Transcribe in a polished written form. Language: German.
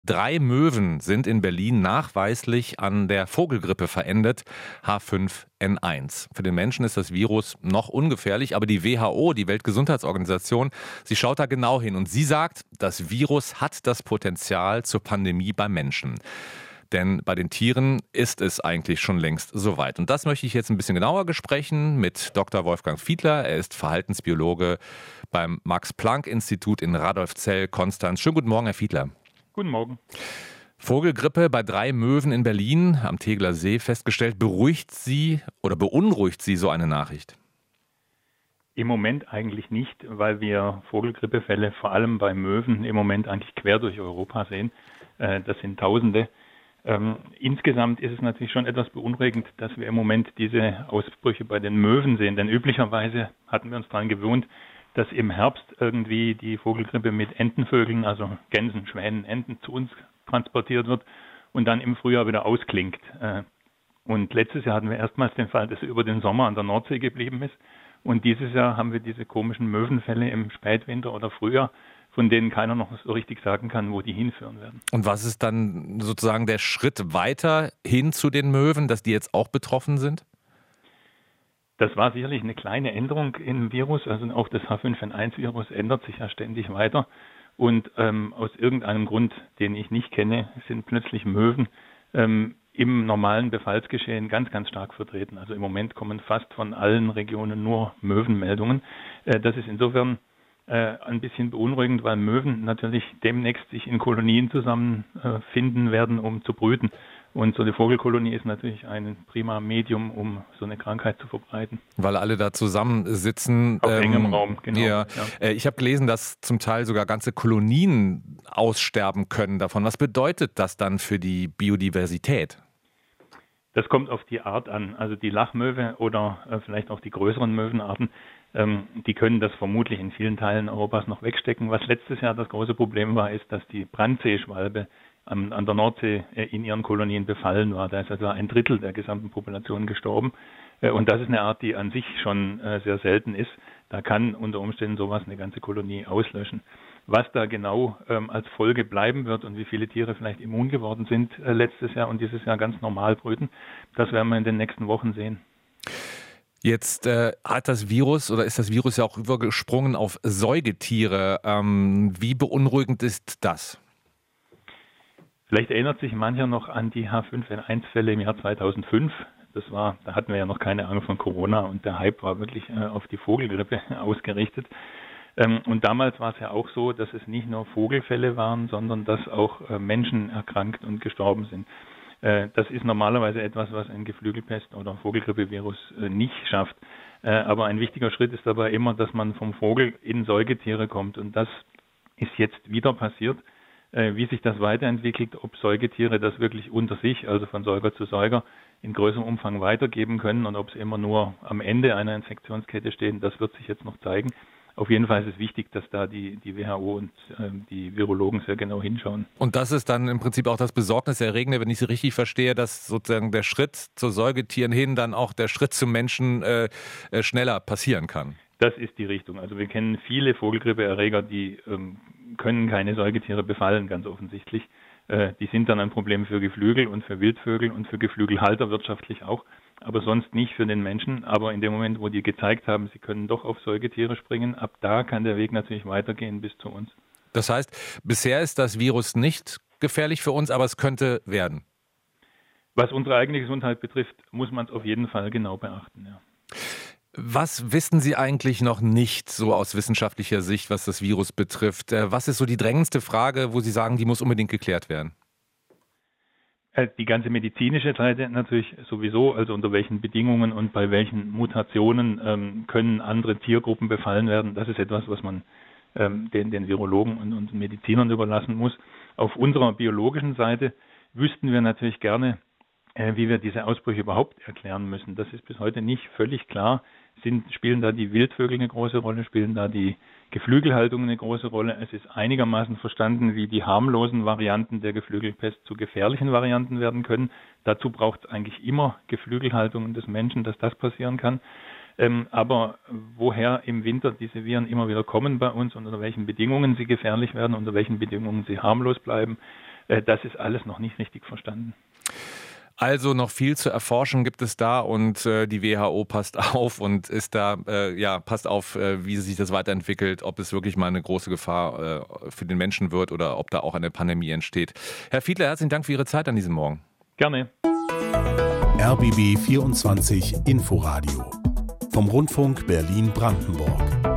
3 Möwen sind in Berlin nachweislich an der Vogelgrippe verendet, H5N1. Für den Menschen ist das Virus noch ungefährlich, aber die WHO, die Weltgesundheitsorganisation, sie schaut da genau hin und sie sagt, das Virus hat das Potenzial zur Pandemie beim Menschen. Denn bei den Tieren ist es eigentlich schon längst soweit. Und das möchte ich jetzt ein bisschen genauer besprechen mit Dr. Wolfgang Fiedler. Er ist Verhaltensbiologe beim Max-Planck-Institut in Radolfzell, Konstanz. Schönen guten Morgen, Herr Fiedler. Guten Morgen. Vogelgrippe bei 3 Möwen in Berlin am Tegeler See festgestellt. Beruhigt Sie oder beunruhigt Sie so eine Nachricht? Im Moment eigentlich nicht, weil wir Vogelgrippefälle vor allem bei Möwen im Moment eigentlich quer durch Europa sehen. Das sind Tausende. Insgesamt ist es natürlich schon etwas beunruhigend, dass wir im Moment diese Ausbrüche bei den Möwen sehen. Denn üblicherweise hatten wir uns daran gewöhnt, dass im Herbst irgendwie die Vogelgrippe mit Entenvögeln, also Gänsen, Schwänen, Enten zu uns transportiert wird und dann im Frühjahr wieder ausklingt. Und letztes Jahr hatten wir erstmals den Fall, dass er über den Sommer an der Nordsee geblieben ist. Und dieses Jahr haben wir diese komischen Möwenfälle im Spätwinter oder Frühjahr, von denen keiner noch so richtig sagen kann, wo die hinführen werden. Und was ist dann sozusagen der Schritt weiter hin zu den Möwen, dass die jetzt auch betroffen sind? Das war sicherlich eine kleine Änderung im Virus, also auch das H5N1-Virus ändert sich ja ständig weiter. Und aus irgendeinem Grund, den ich nicht kenne, sind plötzlich Möwen im normalen Befallsgeschehen ganz, ganz stark vertreten. Also im Moment kommen fast von allen Regionen nur Möwenmeldungen. Das ist insofern ein bisschen beunruhigend, weil Möwen natürlich demnächst sich in Kolonien zusammenfinden werden, um zu brüten. Und so eine Vogelkolonie ist natürlich ein prima Medium, um so eine Krankheit zu verbreiten. Weil alle da zusammensitzen. Auf engem Raum, genau. Ja. Ich habe gelesen, dass zum Teil sogar ganze Kolonien aussterben können davon. Was bedeutet das dann für die Biodiversität? Das kommt auf die Art an. Also die Lachmöwe oder vielleicht auch die größeren Möwenarten, die können das vermutlich in vielen Teilen Europas noch wegstecken. Was letztes Jahr das große Problem war, ist, dass die Brandseeschwalbe an der Nordsee in ihren Kolonien befallen war. Da ist also 1/3 der gesamten Population gestorben. Und das ist eine Art, die an sich schon sehr selten ist. Da kann unter Umständen sowas eine ganze Kolonie auslöschen. Was da genau als Folge bleiben wird und wie viele Tiere vielleicht immun geworden sind letztes Jahr und dieses Jahr ganz normal brüten, das werden wir in den nächsten Wochen sehen. Jetzt hat das Virus oder ist das Virus ja auch übergesprungen auf Säugetiere. Wie beunruhigend ist das? Vielleicht erinnert sich mancher noch an die H5N1-Fälle im Jahr 2005. Da hatten wir ja noch keine Ahnung von Corona und der Hype war wirklich auf die Vogelgrippe ausgerichtet. Und damals war es ja auch so, dass es nicht nur Vogelfälle waren, sondern dass auch Menschen erkrankt und gestorben sind. Das ist normalerweise etwas, was ein Geflügelpest- oder Vogelgrippevirus nicht schafft. Aber ein wichtiger Schritt ist dabei immer, dass man vom Vogel in Säugetiere kommt. Und das ist jetzt wieder passiert. Wie sich das weiterentwickelt, ob Säugetiere das wirklich unter sich, also von Säuger zu Säuger, in größerem Umfang weitergeben können und ob sie immer nur am Ende einer Infektionskette stehen, das wird sich jetzt noch zeigen. Auf jeden Fall ist es wichtig, dass da die WHO und die Virologen sehr genau hinschauen. Und das ist dann im Prinzip auch das Besorgniserregende, wenn ich Sie richtig verstehe, dass sozusagen der Schritt zu Säugetieren hin dann auch der Schritt zum Menschen schneller passieren kann. Das ist die Richtung. Also wir kennen viele Vogelgrippeerreger, die können keine Säugetiere befallen, ganz offensichtlich. Die sind dann ein Problem für Geflügel und für Wildvögel und für Geflügelhalter wirtschaftlich auch, aber sonst nicht für den Menschen. Aber in dem Moment, wo die gezeigt haben, sie können doch auf Säugetiere springen, ab da kann der Weg natürlich weitergehen bis zu uns. Das heißt, bisher ist das Virus nicht gefährlich für uns, aber es könnte werden. Was unsere eigene Gesundheit betrifft, muss man es auf jeden Fall genau beachten, ja. Was wissen Sie eigentlich noch nicht so aus wissenschaftlicher Sicht, was das Virus betrifft? Was ist so die drängendste Frage, wo Sie sagen, die muss unbedingt geklärt werden? Die ganze medizinische Seite natürlich sowieso, also unter welchen Bedingungen und bei welchen Mutationen können andere Tiergruppen befallen werden. Das ist etwas, was man den Virologen und Medizinern überlassen muss. Auf unserer biologischen Seite wüssten wir natürlich gerne, wie wir diese Ausbrüche überhaupt erklären müssen. Das ist bis heute nicht völlig klar. Spielen da die Wildvögel eine große Rolle? Spielen da die Geflügelhaltungen eine große Rolle? Es ist einigermaßen verstanden, wie die harmlosen Varianten der Geflügelpest zu gefährlichen Varianten werden können. Dazu braucht es eigentlich immer Geflügelhaltungen des Menschen, dass das passieren kann. Aber woher im Winter diese Viren immer wieder kommen bei uns und unter welchen Bedingungen sie gefährlich werden, unter welchen Bedingungen sie harmlos bleiben, Das ist alles noch nicht richtig verstanden. Also noch viel zu erforschen gibt es da und die WHO passt auf und ist da, passt auf, wie sich das weiterentwickelt, ob es wirklich mal eine große Gefahr für den Menschen wird oder ob da auch eine Pandemie entsteht. Herr Fiedler, herzlichen Dank für Ihre Zeit an diesem Morgen. Gerne. RBB 24 Inforadio vom Rundfunk Berlin-Brandenburg.